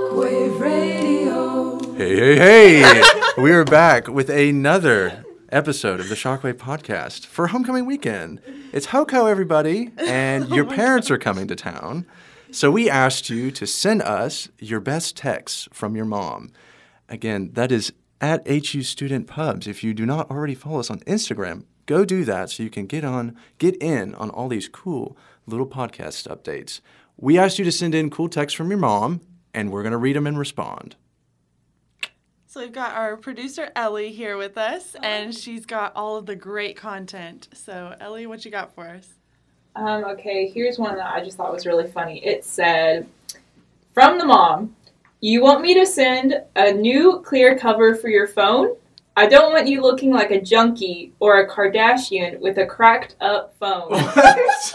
Shockwave Radio. Hey. We are back with another episode of the Shockwave Podcast for homecoming weekend. It's HoCo, everybody, and your parents are coming to town. So we asked you to send us your best texts from your mom. Again, that is at HU Student Pubs. If you do not already follow us on Instagram, go do that so you can get in on all these cool little podcast updates. We asked you to send in cool texts from your mom, and we're going to read them and respond. So we've got our producer, Ellie, here with us, and she's got all of the great content. So, Ellie, what you got for us? Okay, here's one that I just thought was really funny. It said, from the mom, you want me to send a new clear cover for your phone? I don't want you looking like a junkie or a Kardashian with a cracked up phone. What?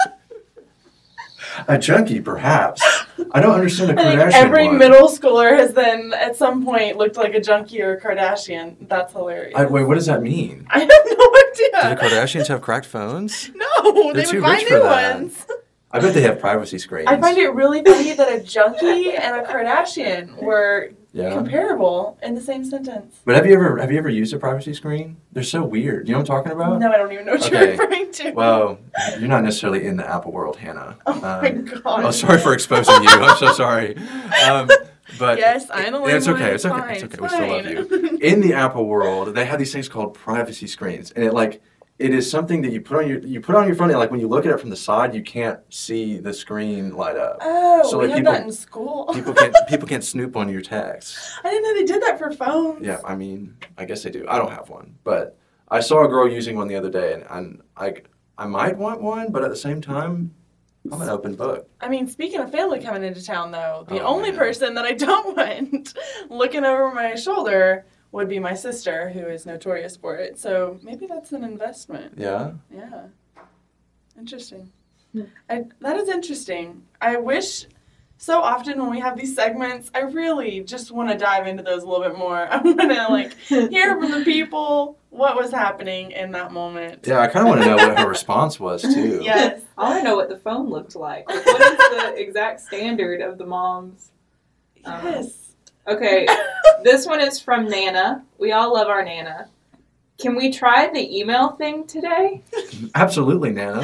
A junkie, perhaps. I don't understand a I Kardashian think every one. middle schooler has then, at some point, looked like a junkie or a Kardashian. That's hilarious. Wait, what does that mean? I have no Do the idea. Kardashians have cracked phones? No, They're they too would buy rich for new that. ones. I bet they have privacy screens. I find it really funny that a junkie and a Kardashian were comparable in the same sentence. But have you ever used a privacy screen? They're so weird. You know what I'm talking about? No, I don't even know what Okay. you're referring to. Well, you're not necessarily in the Apple world, Hannah. Oh my God. Oh, sorry for exposing you. I'm so sorry. But Yes, I know. it's okay. Fine, It's okay. It's okay. We still love fine. you. In the Apple world, they have these things called privacy screens, and it is something that you put on your phone, and like when you look at it from the side, you can't see the screen light up. Oh, So, we like, had that in school. People can't snoop on your texts. I didn't know they did that for phones. Yeah, I mean, I guess they do. I don't have one, but I saw a girl using one the other day, and I might want one, but at the same time, I'm an open book. I mean, speaking of family coming into town, though, the Oh, only man. person that I don't want looking over my shoulder would be my sister, who is notorious for it. So maybe that's an investment. Yeah. Yeah. Interesting. That is interesting. I wish so often when we have these segments, I really just want to dive into those a little bit more. I want to hear from the people what was happening in that moment. Yeah, I kind of want to know what her response was too. Yes. I want to know what the phone looked like. Like, what is the exact standard of the mom's? Yes. Okay, this one is from Nana. We all love our Nana. Can we try the email thing today? Absolutely, Nana.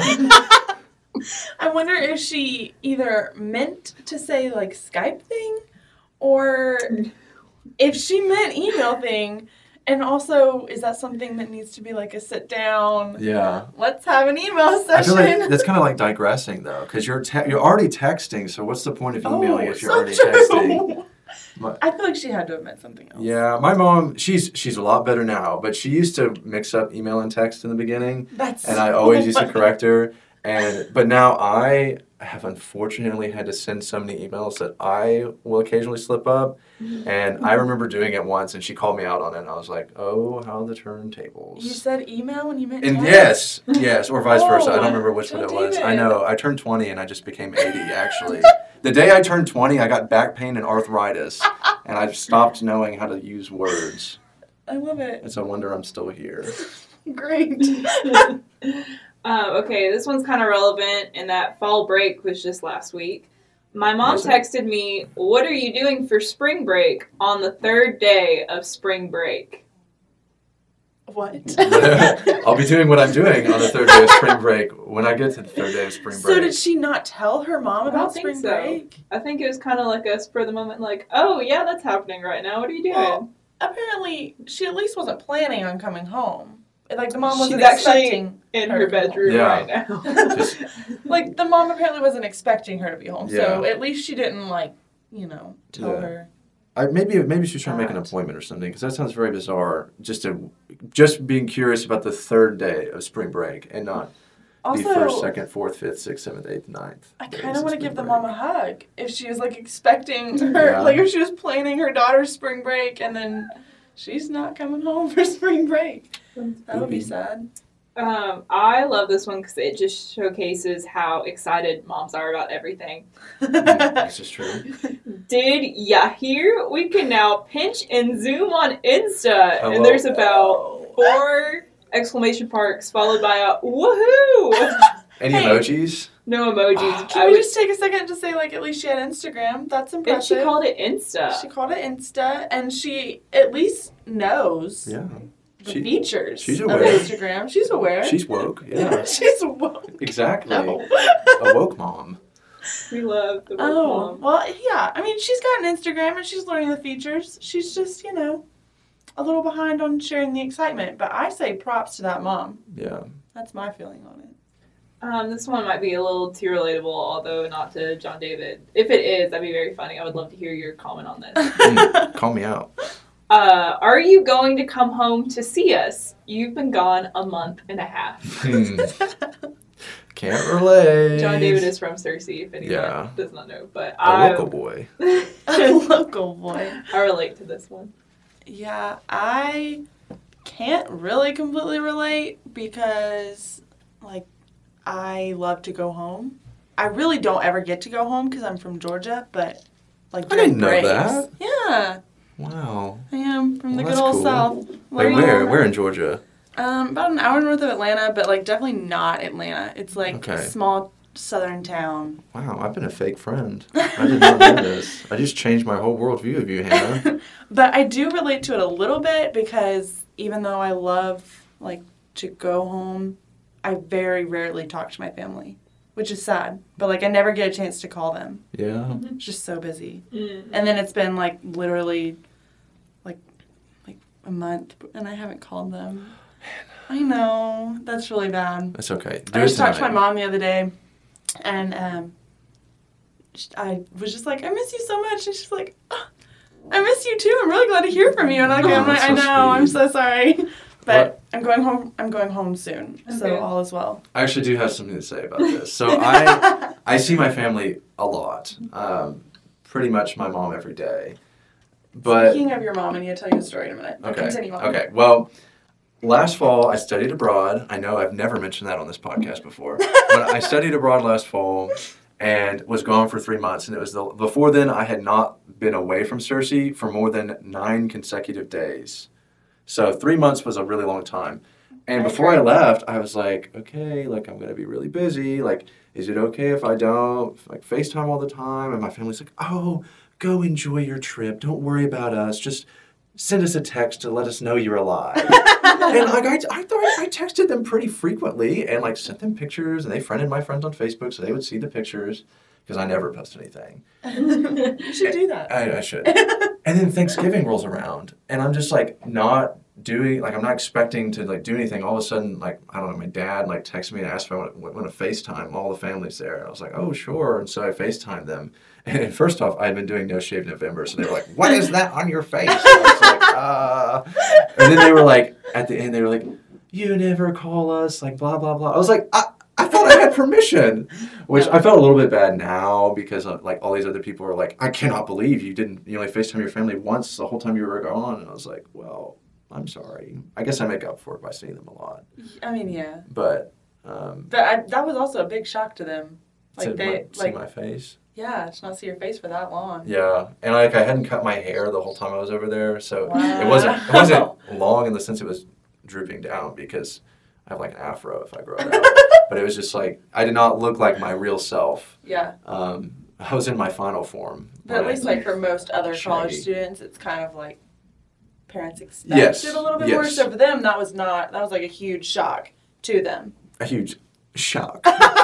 I wonder if she either meant to say Skype thing or if she meant email thing. And also, is that something that needs to be a sit down? Yeah. Let's have an email I session. feel like that's kind of like digressing though, because you're already texting. So what's the point of emailing if you're already texting? I feel like she had to have meant something else. Yeah, my mom, she's a lot better now, but she used to mix up email and text in the beginning, and I always used to correct her. But now I have unfortunately had to send so many emails that I will occasionally slip up. And I remember doing it once, and she called me out on it, and I was like, "Oh, how the turntables!" You said email when you meant And text? yes, or vice versa. I don't remember which one it was. I know. I turned 20, and I just became 80. Actually, the day I turned 20, I got back pain and arthritis, and I stopped knowing how to use words. I love it. It's a wonder I'm still here. Great. Okay, this one's kind of relevant, and that fall break was just last week. My mom texted me, "What are you doing for spring break on the third day of spring break?" What? I'll be doing what I'm doing on the third day of spring break when I get to the third day of spring break. So did she not tell her mom I about don't think spring so. break? I think it was kind of like a spur of the moment, "Oh, yeah, that's happening right now. What are you doing?" Well, apparently, she at least wasn't planning on coming home. The mom wasn't She's actually expecting in her bedroom Yeah. right now. Just- the mom apparently wasn't expecting her to be home. So Yeah. at least she didn't tell Yeah. her. maybe she was trying to make an appointment or something, because that sounds very bizarre. Just being curious about the third day of spring break and not the Also, first, second, fourth, fifth, sixth, seventh, eighth, ninth. I days kind of of want to spring give the break. mom a hug if she was expecting her, Yeah. if she was planning her daughter's spring break and then she's not coming home for spring break. That would be sad. I love this one because it just showcases how excited moms are about everything. This is true. Did ya hear? We can now pinch and zoom on Insta. Hello. And there's about 4 exclamation marks followed by a woohoo. Any Hey. emojis? No emojis. Can we just take a second to say, like, at least she had Instagram? That's And impressive. she called it Insta. She called it Insta, and she at least knows Yeah. the features she's of aware. Instagram. She's aware. She's woke. Yeah. She's woke. Exactly. No. A woke mom. We love the Oh, mom. well, yeah. I mean, she's got an Instagram, and she's learning the features. She's just, a little behind on sharing the excitement. But I say props to that mom. Yeah. That's my feeling on it. This one might be a little too relatable, although not to John David. If it is, that'd be very funny. I would love to hear your comment on this. Call me out. Are you going to come home to see us? You've been gone a month and a half. Can't relate. John David is from Cersei, if anyone Yeah. does not know. But A local boy. A local boy. I relate to this one. Yeah, I can't really completely relate because, like, I love to go home. I really don't ever get to go home because I'm from Georgia, but, like, I didn't during know breaks. that. Yeah, Wow. I am from the Well, good that's old cool. South. Like where? Where in Georgia? About an hour north of Atlanta, but, like, definitely not Atlanta. It's, like, Okay. a small southern town. Wow, I've been a fake friend. I did not know this. I just changed my whole worldview of you, Hannah. But I do relate to it a little bit because even though I love, like, to go home, I very rarely talk to my family, which is sad. But, like, I never get a chance to call them. Yeah. It's just so busy. Mm-hmm. And then it's been, like, literally, like a month, and I haven't called them. I know. That's really bad. That's okay. Do I it just talked to my tonight. mom the other day, and I was just like, I miss you so much. And she's like, oh, I miss you too. I'm really glad to hear from you. And I'm like, that's I so know. I'm sweet. so sorry. But What? I'm going home. I'm going home soon. Okay. So all is well. I actually do have something to say about this. So I see my family a lot. Pretty much my mom every day. But Speaking of your mom, I need to tell you a story in a minute. okay. Continue on. Okay. Well, last fall I studied abroad. I know I've never mentioned that on this podcast before, but I studied abroad last fall and was gone for 3 months. And it was before then I had not been away from Cersei for more than 9 consecutive days. So 3 months was a really long time. And before I left, I was like, okay, like I'm going to be really busy. Like, is it okay if I don't like FaceTime all the time? And my family's like, oh, go enjoy your trip. Don't worry about us. Just send us a text to let us know you're alive. And like I thought I texted them pretty frequently and like sent them pictures, and they friended my friends on Facebook so they would see the pictures because I never post anything. You should do that. I should. And then Thanksgiving rolls around, and I'm just like not doing, like I'm not expecting to like do anything. All of a sudden, like I don't know, my dad like texted me and asked if I want to FaceTime. All the family's there, and I was like, oh sure. And so I FaceTimed them. And first off, I had been doing No Shave November, so they were like, what is that on your face? And I was like, And then they were like, at the end, they were like, you never call us, like blah blah blah. I was like, I thought I had permission, which I felt a little bit bad now because like all these other people are like, I cannot believe you only FaceTime your family once the whole time you were gone. And I was like, well, I'm sorry. I guess I make up for it by seeing them a lot. I mean, yeah. But That was also a big shock to them. Like see my face. Yeah, to not see your face for that long. Yeah, and like I hadn't cut my hair the whole time I was over there, so Wow. it wasn't long in the sense it was drooping down because I have like an afro if I grow it out. But it was just like I did not look like my real self. Yeah. I was in my final form. But at least, like, for most other college Shaggy. students, it's kind of like parents expect Yes, it a little bit more. yes. So for them, that was like a huge shock to them. A huge shock.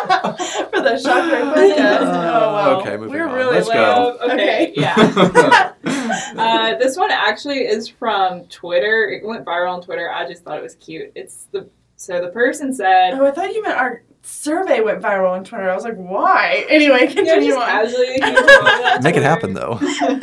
For the Shocker podcast. Oh, wow. Okay, moving We're on. really Let's go. Okay, yeah. This one actually is from Twitter. It went viral on Twitter. I just thought it was cute. So the person said, Oh, I thought you meant our survey went viral on Twitter. I was like, why? Anyway, continue just on. casually, Make it happen though.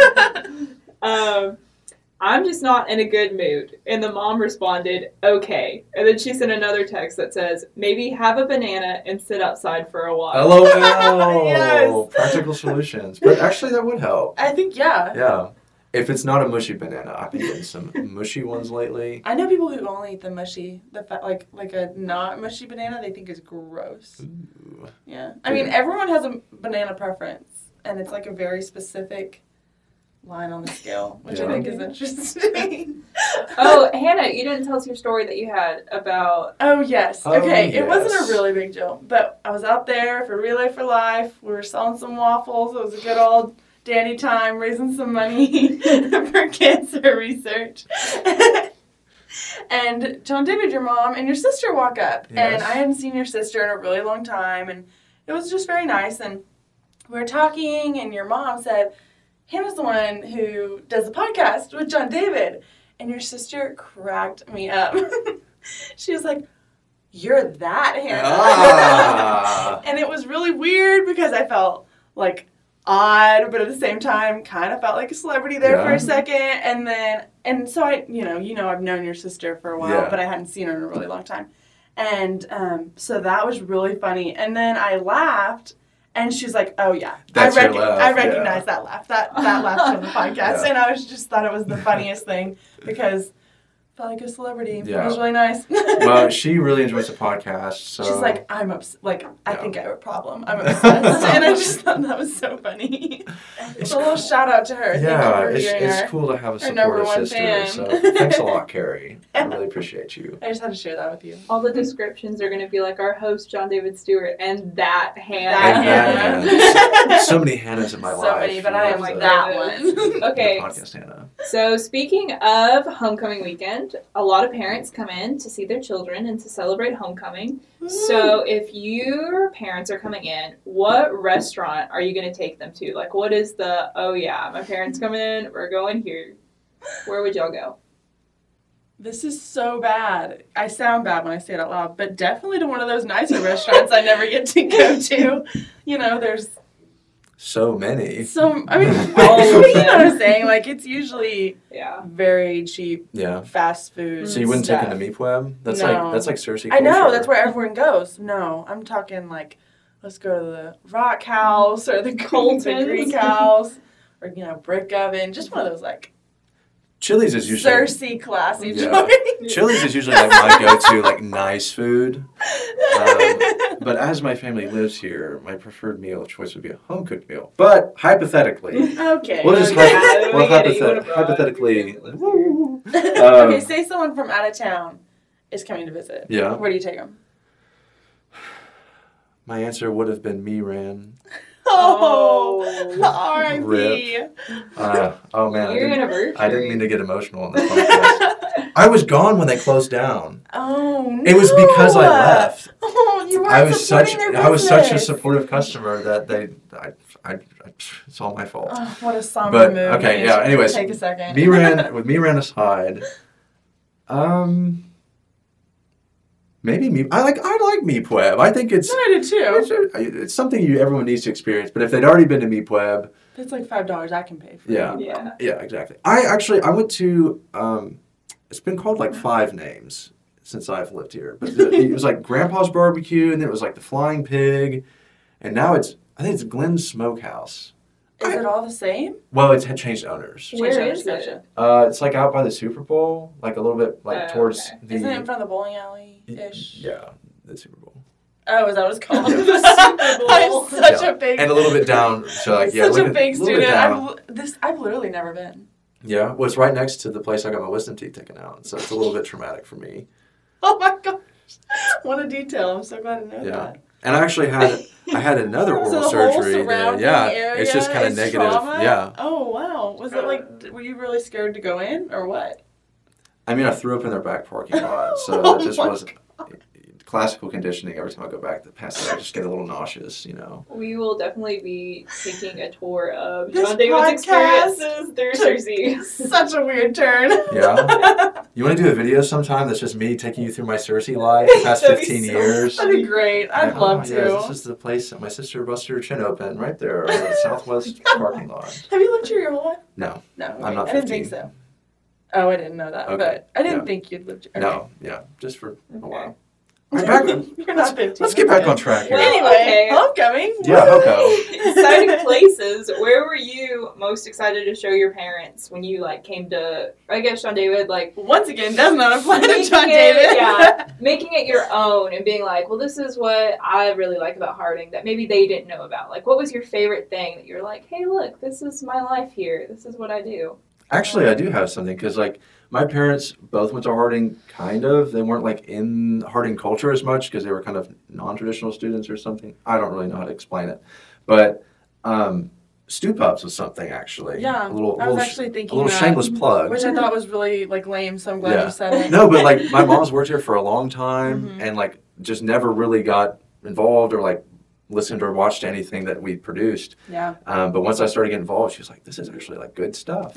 I'm just not in a good mood. And the mom responded, okay. And then she sent another text that says, maybe have a banana and sit outside for a while. LOL. Yes. Practical solutions. But actually that would help. I think, yeah. Yeah. If it's not a mushy banana, I've been getting some mushy ones lately. I know people who only eat the mushy, like a not mushy banana, they think is gross. line on the scale, which Yeah. I think is interesting. Oh, Hannah, you didn't tell us your story that you had about. Oh, yes. Oh, Okay, it wasn't yes. a really big deal, but I was out there for Relay for Life. We were selling some waffles. It was a good old dandy time, raising some money for cancer research. And John David, your mom, and your sister walk up. Yes. And I hadn't seen your sister in a really long time, and it was just very nice. And we were talking, and your mom said, Hannah's the one who does the podcast with John David. And your sister cracked me up. She was like, you're that Hannah. Ah. And it was really weird because I felt like odd, but at the same time kind of felt like a celebrity there Yeah. for a second. And so I, I've known your sister for a while, Yeah. but I hadn't seen her in a really long time. And so that was really funny. And then I laughed. And she's like, "Oh yeah, That's your laugh, I yeah. recognize that laugh. That laugh from the podcast." Yeah. And I just thought it was the funniest thing because I felt like a celebrity. Yeah. It was really nice. Well, she really enjoys the podcast, so She's like, "I'm obsessed. Like, I Yeah. think I have a problem. I'm obsessed." And I just thought that was so funny. It's So a little shout out to her. Thank you yeah, for it's being her. cool to have a Our number supportive one sister. fan. So thanks a lot, Carrie. I really appreciate you. I just had to share that with you. All the descriptions are going to be like our host, John David Stewart, and that Hannah. And that Hannah. so many Hannahs in my So life. many, but I am Love like the- that one. the Okay, podcast Hannah. so speaking of homecoming weekend, a lot of parents come in to see their children and to celebrate homecoming. So if your parents are coming in, what restaurant are you going to take them to? Like, what is the, oh yeah, my parents come in, we're going here. Where would y'all go? This is so bad. I sound bad when I say it out loud, but definitely to one of those nicer restaurants I never get to go to. There's So many. so, I mean, All of you know what them. I'm saying? Like, it's usually Yeah. very cheap Yeah. fast food. So you wouldn't take stuff. them to Meepweb? That's No. like Cersei I know, culture. that's where everyone goes. No, I'm talking like, let's go to the Rock House or the Colton's. the Greek House or, Brick Oven. Just one of those, like, Chili's is usually Cersei classy Yeah. joints. Chili's is usually like my go-to, like nice food. But as my family lives here, my preferred meal of choice would be a home-cooked meal. But hypothetically, Okay. we'll just Okay. well, We get it. You went abroad. hypothetically, Okay, say someone from out of town is coming to visit. Yeah. Where do you take them? my answer would have been Miran. Oh, Rip. R.I.P. Oh man, Your anniversary. I didn't mean to get emotional on this podcast. I was gone when they closed down. Oh no! It was because I left. Oh, you weren't I was such supporting their I was such a business. supportive customer that it's all my fault. Oh, what a somber But, mood. okay, You yeah, should anyways, take a second. Miran aside, maybe I like Meepweb. I think it's No, I did too. it's something everyone needs to experience. But if they'd already been to Meepweb, It's like $5 I can pay for. Yeah. it. Yeah. yeah, exactly. I went to it's been called like 5 names since I've lived here, but it was like Grandpa's Barbecue, and then it was like the Flying Pig, and now I think it's Glenn's Smokehouse. Is it all the same? Well, it's had changed owners. Where Gotcha, is gotcha. it? It's like out by the Super Bowl, like a little bit like Oh, towards okay. the Isn't it in front of the bowling alley-ish? yeah, the Super Bowl. Oh, is that what it's called? Yeah. The Super Bowl. I'm such Yeah. a big, And a little bit down, so like yeah, such a little big little bit student. down. I've literally never been. Yeah, well, it's right next to the place I got my wisdom teeth taken out, so it's a little bit traumatic for me. Oh my gosh. What a detail. I'm so glad to know Yeah. that. And I actually had another So oral the whole surgery there. surrounding Yeah, area it's just kind of is negative. trauma? Yeah, Oh, wow. Was it like, were you really scared to go in or what? I mean, I threw up in their back parking lot, so Oh that just my was classical conditioning. Every time I go back to pass it, I just get a little nauseous, you know. We will definitely be taking a tour of This John David's podcast experiences through took Cersei. Such a weird turn. Yeah. You want to do a video sometime that's just me taking you through my Cersei life the past That'd be 15 so years? That'd be great. I'd love to. Yeah, this is the place that my sister busted her chin open right there on the southwest parking lot. Have you lived here your whole life? No, No. I'm not I didn't think 15. so. Oh, I didn't know that. Okay, But I didn't yeah. think you'd lived here. no, yeah, just for a Okay. while. All right, back, You're not 15. let's get back on track here. Well, Anyway, okay. homecoming. Yeah, Woo! Hoko. Exciting places places, where were you most excited to show your parents when you like came to, I guess, John David, like Once again, does not apply to making John it- David. yeah, making it your own and being like, well, this is what I really like about Harding that maybe they didn't know about. Like, what was your favorite thing that you're like, hey, look, this is my life here. This is what I do. Actually, I do have something because, like, my parents both went to Harding, kind of. They weren't, like, in Harding culture as much because they were kind of non-traditional students or something. I don't really know how to explain it. But Stew Pups was something, actually. Yeah, A little, I was little actually thinking a little that, shameless plug. which I thought was really like lame. So I'm glad Yeah. you said it. No, but, like, my mom's worked here for a long time Mhm. and, like, just never really got involved or, like, listened or watched anything that we produced. Yeah. But once I started getting involved, she was like, this is actually, like, good stuff.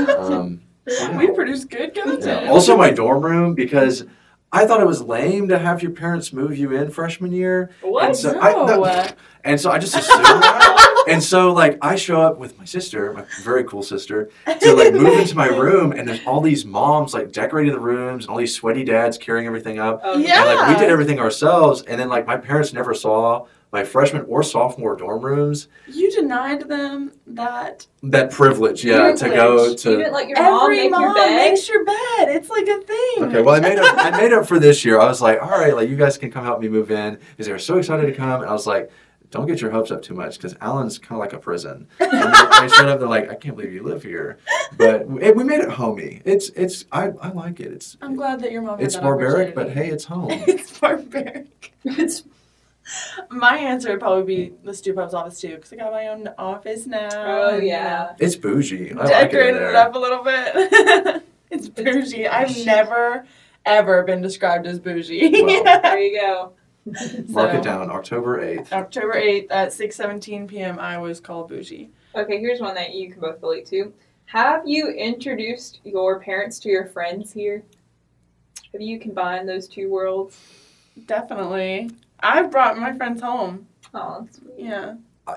Yeah. We produce good content. Yeah. Also, my dorm room, because I thought it was lame to have your parents move you in freshman year. What? And so, No. and so I just assumed that. And so, like, I show up with my sister, my very cool sister, to, like, move into my room, and there's all these moms, like, decorating the rooms, and all these sweaty dads carrying everything up. Oh, Yeah. And, like, we did everything ourselves, and then, like, my parents never saw my freshman or sophomore dorm rooms. You denied them that. That privilege, yeah, to go Privilege. to... You didn't let your mom Every make mom your bed? makes your bed. It's like a thing. Okay, well, I made up for this year. I was like, all right, like, you guys can come help me move in, because they were so excited to come, and I was like, don't get your hopes up too much, because Allen's kind of like a prison. And they showed up, they're like, I can't believe you live here. But we made it homey. I like it. I'm glad that your mom. It's had that barbaric, but opportunity. hey, it's home. It's barbaric. My answer would probably be the Stew Pub's office too, because I got my own office now. Oh, and, yeah. It's bougie. I like it in decorated it there. up a little bit. It's bougie. I've never, ever been described as bougie. Well. There you go. Mark So, it down, October 8th. October 8th at 6:17 p.m. I was called bougie. Okay, here's one that you can both relate to. Have you introduced your parents to your friends here? Have you combined those two worlds? Definitely. I've brought my friends home. Oh, that's sweet. Yeah.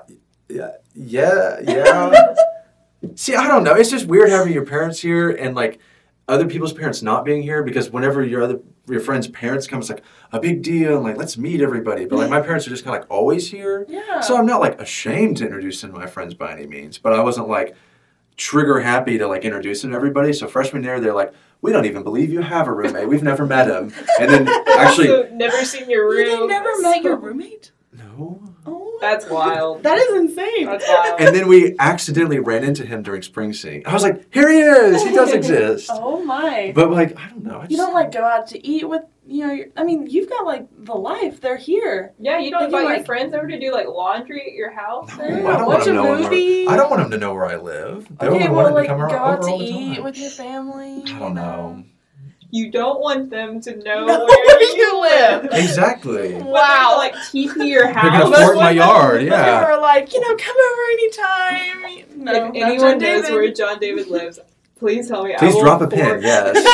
Yeah. See, I don't know. It's just weird having your parents here and, like, other people's parents not being here, because whenever your friends' parents come, it's like a big deal and, like, let's meet everybody. But, like, my parents are just kind of, like, always here. Yeah. So I'm not, like, ashamed to introduce them to my friends by any means. But I wasn't, like, trigger happy to, like, introduce them to everybody. So freshman year, they're like, we don't even believe you have a roommate. We've never met him. And then actually, Also, never seen your room. You never met your roommate? no. Oh. That's wild. That is insane. That's wild. And then we accidentally ran into him during spring sing. I was like, here he is. He does exist. Oh my. But, like, I don't know. I You just, don't like go out to eat with, I mean, you've got like the life. They're here. Yeah, you don't They do, invite your like- friends over to do like laundry at your house? No, Yeah, I don't watch want him a knowing movie. I don't want him to know where I live. They Okay, don't well, want him like to come go over out to all the eat time. with your family. I don't know. You don't want them to know Know where you live. Exactly. Wow. Wow. Like TP your They're gonna house. fort in my yard, yeah. Or like, come over anytime. No, If not anyone John knows David. where John David lives, please tell me. Please I will drop a pin, fort-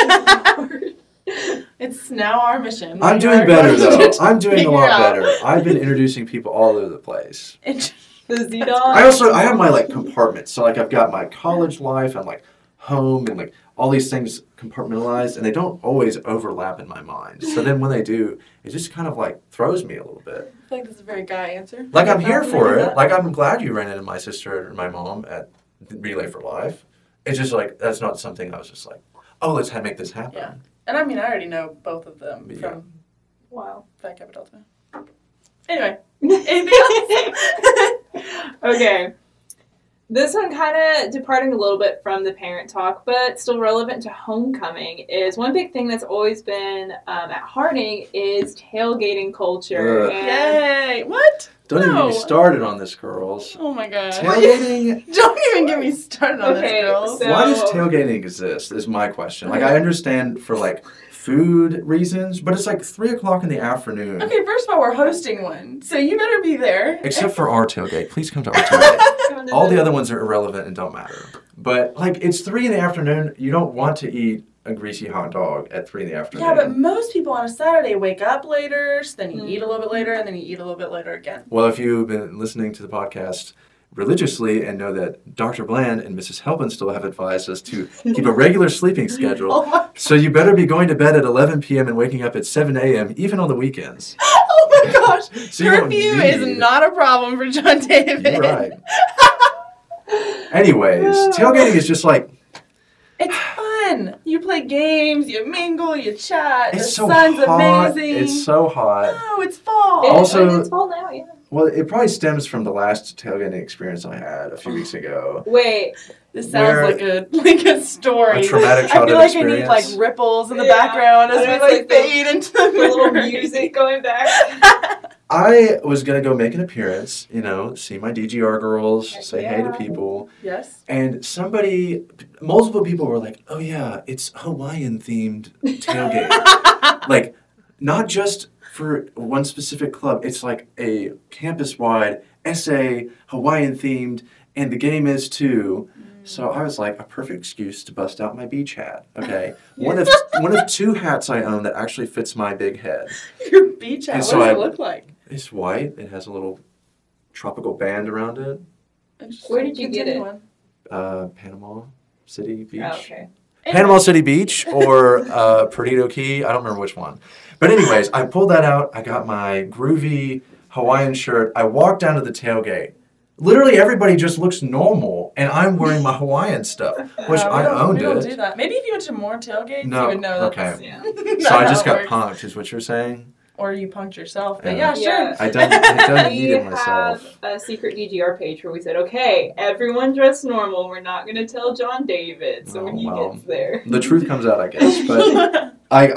yes. It's now our mission. I'm We doing are better, going though. to I'm doing a figure lot out- better. I've been introducing people all over the place. The Z-Dog. I have my, like, compartments. So, like, I've got my college life and, like, home and, like, all these things compartmentalized, and they don't always overlap in my mind. So then when they do, it just kind of, like, throws me a little bit. I feel like this is a very guy answer. Like, I'm here for Maybe it. that. Like, I'm glad you ran into my sister and my mom at Relay for Life. It's just, like, that's not something I was just like, oh, let's make this happen. Yeah. And I mean, I already know both of them Yeah. from Wow. Phi Kappa Delta. Anyway, anything else? Okay. This one kind of departing a little bit from the parent talk, but still relevant to homecoming, is one big thing that's always been at Harding is tailgating culture. Ugh. And Yay! What? Don't even get me No. started on this, girls. Oh my god. Tailgating. Don't even get me started on Okay, this, girls. so- Why does tailgating exist? Is my question. Like, I understand for, like, food reasons, but it's like 3 o'clock in the afternoon. Okay, first of all, we're hosting one, so you better be there. Except for our tailgate. Please come to our tailgate. All the other ones are irrelevant and don't matter. But, like, it's 3 in the afternoon. You don't want to eat a greasy hot dog at 3 in the afternoon. Yeah, but most people on a Saturday wake up later, so then you eat a little bit later, and then you eat a little bit later again. Well, if you've been listening to the podcast religiously and know that Dr. Bland and Mrs. Helpenstiel have advised us to keep a regular sleeping schedule. Oh my, So you better be going to bed at 11 p.m. and waking up at 7 a.m., even on the weekends. oh my gosh. So you don't Curfew need- is not a problem for John David. You're right. Anyways, tailgating is just like, It's fun. You play games, you mingle, you chat. it's The so sun's hot. amazing. It's so hot. Oh, it's fall. Also- it's fall now, yeah. Well, it probably stems from the last tailgating experience I had a few weeks ago. Wait, This sounds like a story. A traumatic I childhood feel like experience. I need like ripples in the Yeah. background as And we it's like like the- fade into the the little memory. music going back. I was going to go make an appearance, see my DGR girls, Heck say hey to yeah. people. Yes. And multiple people were like, oh yeah, it's Hawaiian themed tailgate. Like, not just for one specific club, it's like a campus wide SA, Hawaiian themed, and the game is too. So I was like, a perfect excuse to bust out my beach hat. Okay, one of two hats I own that actually fits my big head. Your beach hat. And What so does I- it look like? It's white. It has a little tropical band around it. Interesting. Where did you get Continue it? on. Panama City Beach. Oh, okay. Panama City Beach or Perdido Key. I don't remember which one. But anyways, I pulled that out. I got my groovy Hawaiian shirt. I walked down to the tailgate. Literally everybody just looks normal, and I'm wearing my Hawaiian stuff, which I owned we don't it. do that. Maybe if you went to more tailgates, No, you would know that. okay. that's- Yeah. So I not just how it got works. punked, is what you're saying? Or you punked yourself. But Yeah. yeah, sure. Yeah. I done We yeeted myself. have a secret DGR page where we said, okay, everyone dress normal. We're not going to tell John David. So when Oh, he well. gets there. The truth comes out, I guess. But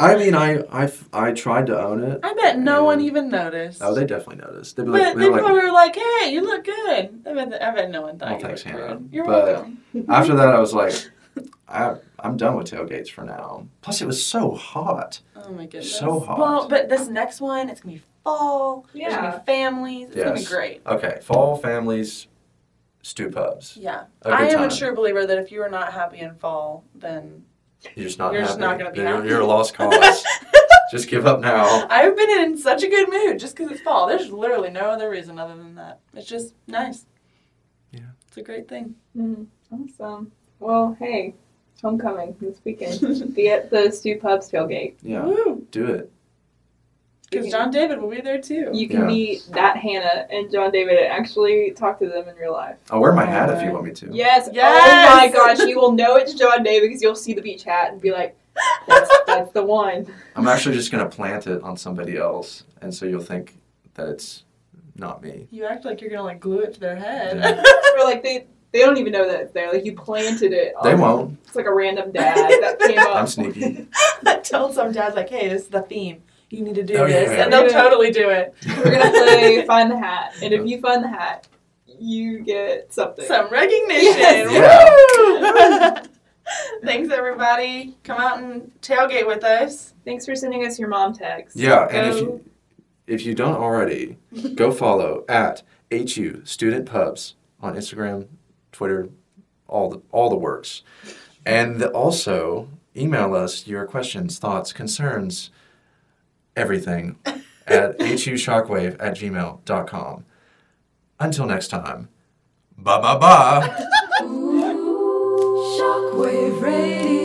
I tried to own it. I bet no Yeah. one even noticed. Oh, they definitely noticed. They'd be But like, they probably were like, "Hey, you look good." I bet no one thought Well, you thanks, looked Hannah. good. You're But- welcome. after that, I was like, I'm done with tailgates for now. Plus, it was so hot. Oh my goodness. So hot. Well, but this next one, it's gonna be fall. There's Yeah. gonna be families. It's gonna be Yes. great. Okay, fall families, stew pubs. Yeah. A good I am time. a true believer that if you are not happy in fall, then You're just not You're happy. just not gonna be You're- happy. You're a lost cause. Just give up now. I've been in such a good mood just because it's fall. There's literally no other reason other than that. It's just nice. Yeah. It's a great thing. Awesome. Well, hey, it's homecoming this weekend. Be at the Stew Pubs tailgate. Yeah, Woo! do it. Because John David will be there too. You can Yeah. meet that Hannah and John David and actually talk to them in real life. I'll wear my hat if you want me to. Yes. Yes! Oh my gosh, you will know it's John David because you'll see the beach hat and be like, that's the one. I'm actually just going to plant it on somebody else, and so you'll think that it's not me. You act like you're gonna like glue it to their head. Yeah. Or like they don't even know that it's there. Like you planted it. They on- won't. It's like a random dad that came up. I'm sneaky. Tell some dads like, hey, this is the theme. You need to do Oh, yeah, this, yeah. and they'll We're gonna- totally do it. We're gonna play Find the Hat, and if you find the hat, you get something. Some recognition. Yes. Woo! Thanks, everybody. Come out and tailgate with us. Thanks for sending us your mom tags. Yeah, and Go- if you don't already, go follow at HU Student Pubs on Instagram, Twitter, all the works. And also email us your questions, thoughts, concerns, everything at hushockwave@gmail.com. Until next time, bye. Shockwave Radio.